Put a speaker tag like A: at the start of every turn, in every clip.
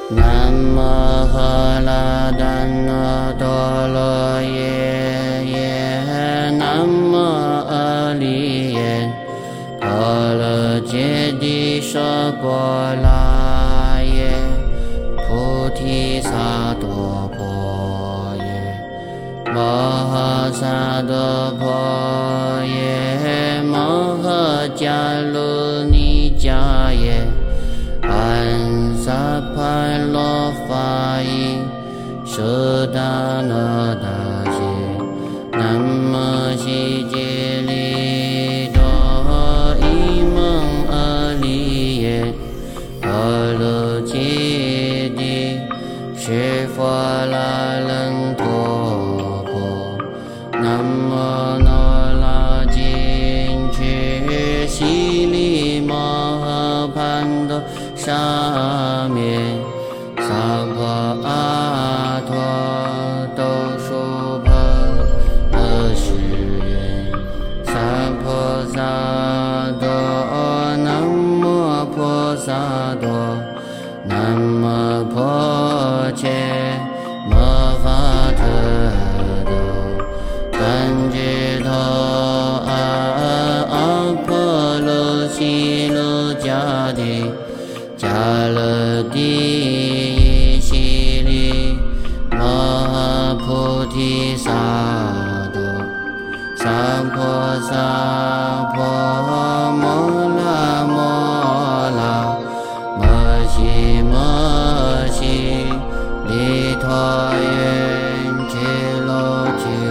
A: 南无喝啦怛那多罗耶耶，南无阿利耶，婆罗揭谛娑婆拉耶，菩提萨埵婆耶，摩诃萨埵婆耶，摩诃迦卢尼迦耶，安萨帕罗法伊，舍达那达谢，南无悉吉利多伊蒙阿利耶，婆罗揭谛释佛那冷陀婆，南无那拉金持悉利摩诃盘多沙灭，萨婆阿陀多输婆阿世耶，萨婆萨埵南无婆萨埵，南无婆伽摩罚特多，怛侄陀阿婆卢悉卢迦帝，迦勒帝悉利摩诃菩提萨埵，萨婆萨婆摩那摩那摩悉摩悉利陀愿揭罗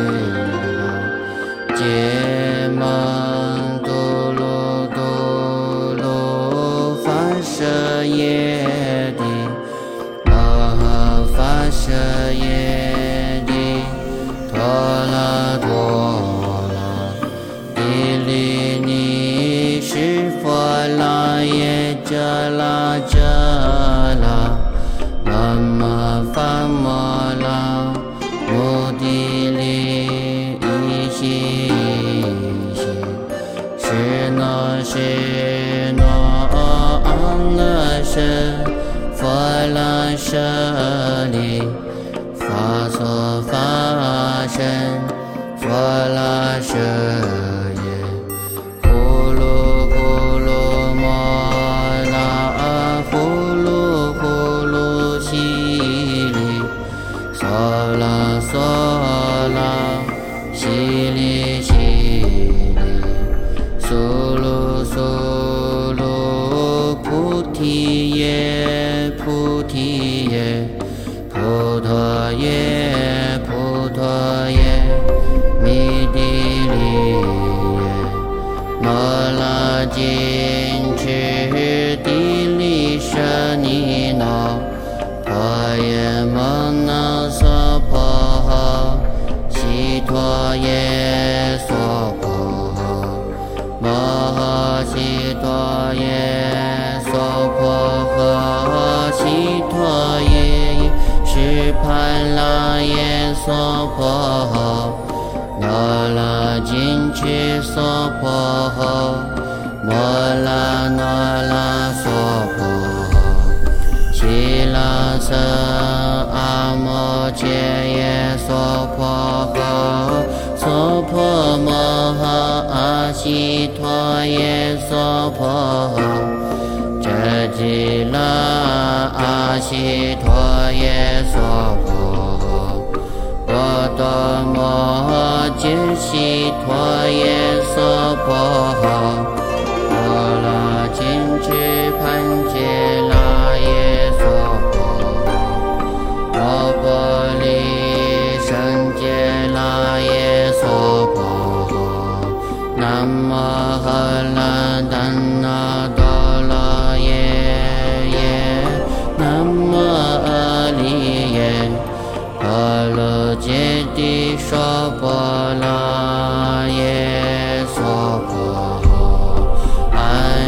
A: 揭蒙多罗多罗发舍耶帝，摩诃发舍耶帝，陀罗陀罗帝利尼释佛那耶遮那遮那，摩摩罚摩那摩帝利依悉依悉，是那是那阿那舍佛那舍利，法所法身佛那舍耶，呼噜呼噜摩那呼噜呼噜悉利，娑啦娑啦悉利悉利，苏噜苏噜菩提耶菩提耶，菩陀耶菩陀耶，弥帝利耶，摩那金持帝利舍尼那，婆耶摩那娑婆诃，悉陀耶娑婆诃，摩诃悉陀耶娑婆诃，悉陀耶释盘那耶娑婆诃，那拉金持娑婆诃，摩那那拉娑婆诃，悉拉舍阿摩揭耶娑婆诃，娑婆摩诃阿悉陀耶娑婆诃，遮吉那阿悉陀耶娑婆诃，波多摩揭悉陀耶娑婆诃，摩那金持盘揭那耶娑婆诃，摩婆利胜揭那耶娑婆诃，南无喝啦怛那多罗耶耶，南无阿利耶，婆罗揭谛娑婆拉耶娑婆诃，安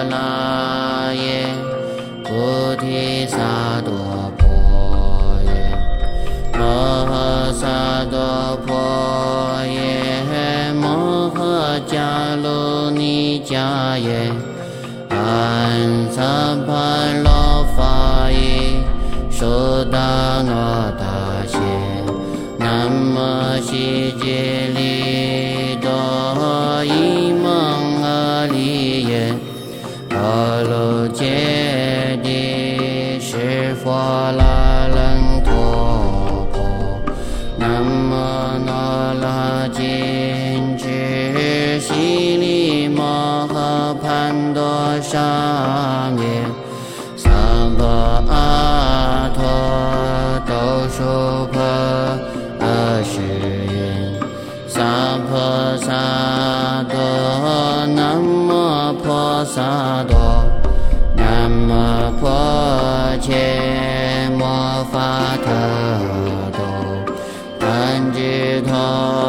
A: 拉耶，菩提萨埵婆耶，摩诃萨埵婆耶，摩诃迦卢尼迦耶，安萨帕罗法耶，苏达那达谢，南无悉吉利多伊蒙阿利耶，阿卢揭谛释佛那冷陀婆，南无那拉金智悉利摩诃潘多沙耶，萨婆阿陀都输婆阿世云，萨婆萨埵南无婆萨埵，南无婆伽摩法特多，怛侄陀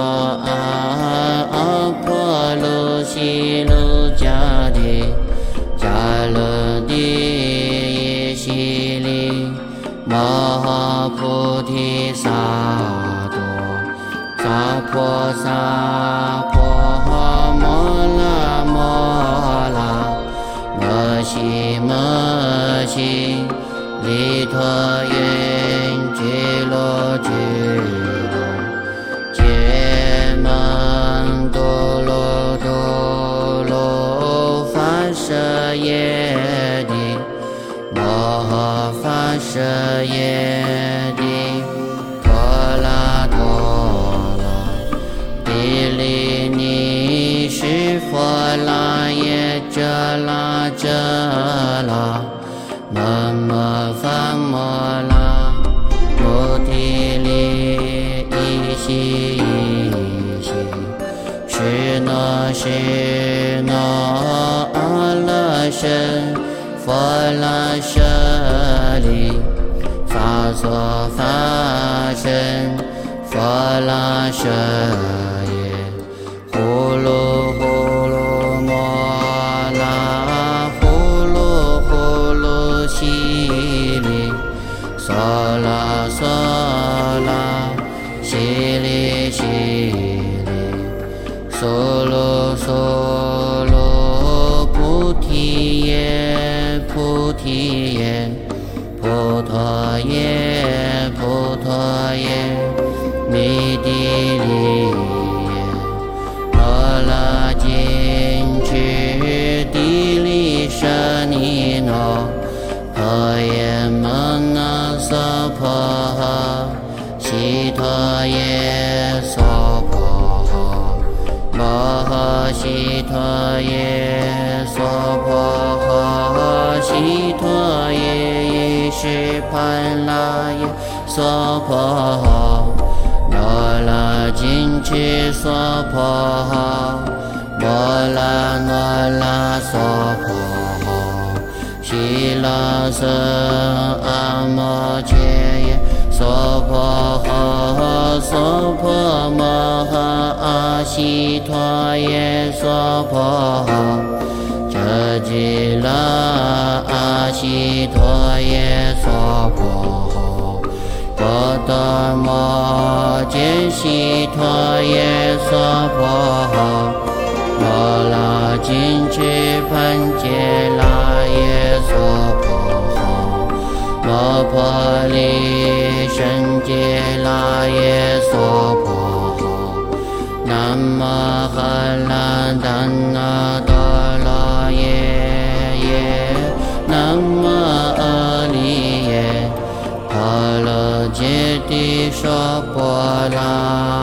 A: 阿婆卢悉卢迦帝，迦卢帝悉利摩诃菩提萨埵，萨婆萨婆摩那摩那，摩悉摩悉，利陀云俱罗俱罗，揭蒙多罗多罗发舍耶帝，摩诃发舍耶帝，陀拉陀拉，毗梨尼释佛那耶遮那遮那，摩摩伐摩那，菩提梨依悉依悉，是那是那阿那僧佛那舍利，法所法身佛那舍耶，呼噜呼噜摩那，呼噜呼噜悉利，娑啦娑啦，悉利悉利，娑噜娑噜，菩提耶菩提耶，菩陀耶菩陀耶，弥帝利耶，罗那金智帝利舍尼那，婆耶摩那娑婆诃，悉陀耶娑婆诃，摩诃悉陀耶娑婆诃，悉陀耶释盘那耶娑婆诃，罗那金智娑婆诃，摩那那那娑婆诃，悉那僧阿摩揭耶娑婆诃，娑婆摩诃阿悉陀耶娑婆诃，遮吉那阿悉陀耶娑婆诃，波多摩揭悉陀耶娑婆诃，罗那金智盘揭那耶娑婆诃，罗婆利胜揭那耶娑婆诃，南无阿那达那多罗耶耶，南无阿利耶，婆罗揭谛娑婆那。